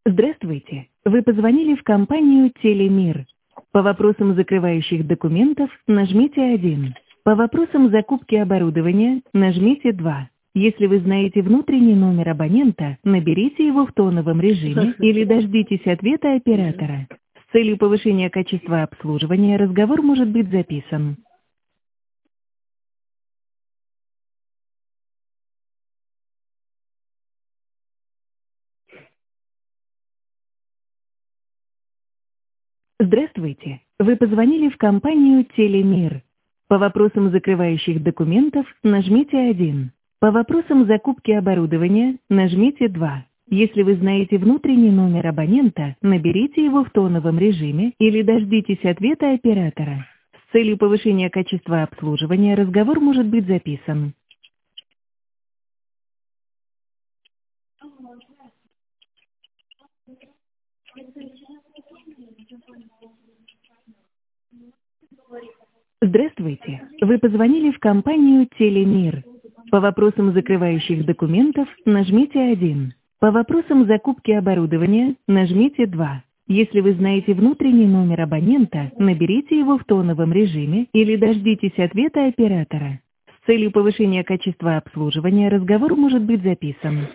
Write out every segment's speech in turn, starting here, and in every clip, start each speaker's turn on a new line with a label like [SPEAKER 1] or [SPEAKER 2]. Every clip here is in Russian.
[SPEAKER 1] Здравствуйте. Вы позвонили в компанию «Телемир». По вопросам закрывающих документов нажмите 1. По вопросам закупки оборудования нажмите 2. Если вы знаете внутренний номер абонента, наберите его в тоновом режиме или дождитесь ответа оператора. С целью повышения качества обслуживания разговор может быть записан. Здравствуйте. Вы позвонили в компанию «Телемир». По вопросам закрывающих документов нажмите 1. По вопросам закупки оборудования нажмите 2. Если вы знаете внутренний номер абонента, наберите его в тоновом режиме или дождитесь ответа оператора. С целью повышения качества обслуживания разговор может быть записан. Здравствуйте. Вы позвонили в компанию «Телемир». По вопросам закрывающих документов нажмите 1. По вопросам закупки оборудования нажмите 2. Если вы знаете внутренний номер абонента, наберите его в тоновом режиме или дождитесь ответа оператора. С целью повышения качества обслуживания разговор может быть записан.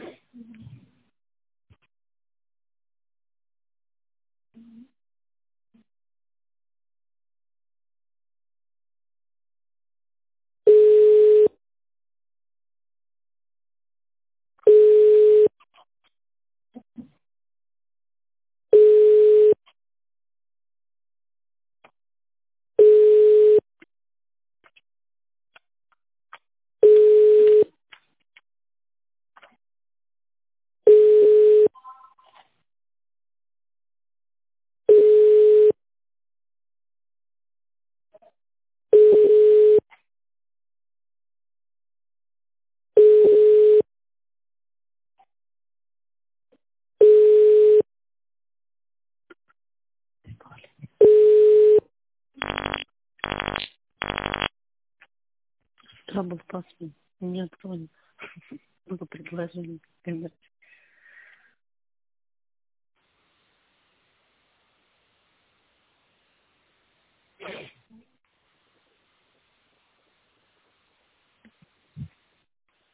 [SPEAKER 2] Trouble password. Нет, вроде. Было предложение. Например.